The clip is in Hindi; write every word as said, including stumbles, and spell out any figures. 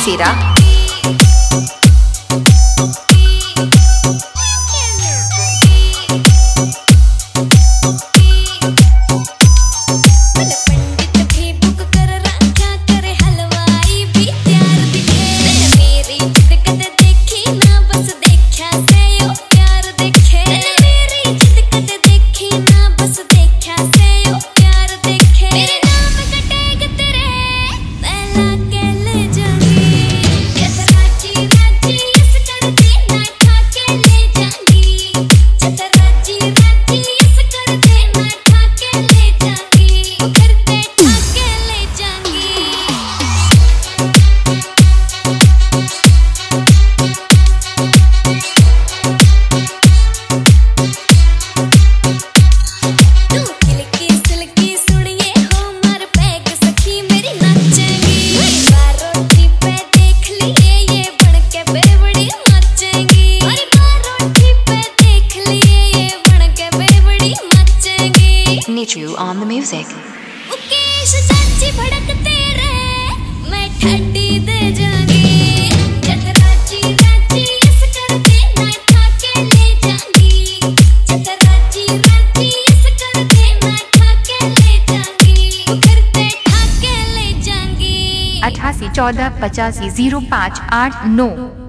मेसेरा। Nichu on the music. Mukesh चाची भड़कते रे, मैं ठंडी दे जाऊंगी। जब राजी राजी इस करके ना ठाके ले जाऊंगी। जब राजी राजी इस करके ना ठाके ले जाऊंगी। करते ठाके ले जाऊंगी। अठासी चौदह पचासी जीरो पाँच आठ नौ।